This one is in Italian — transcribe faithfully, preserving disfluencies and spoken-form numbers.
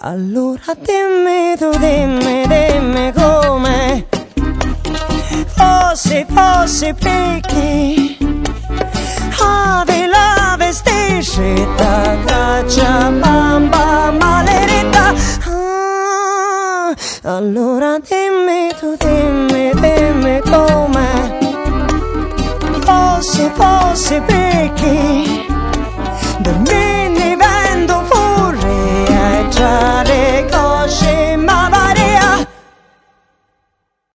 Allora dimmi tu, dimmi, dimmi come fossi, fossi perché ave la vesticita caccia bamba maledetta. Ah, allora dimmi tu, dimmi, dimmi come fossi, fossi perché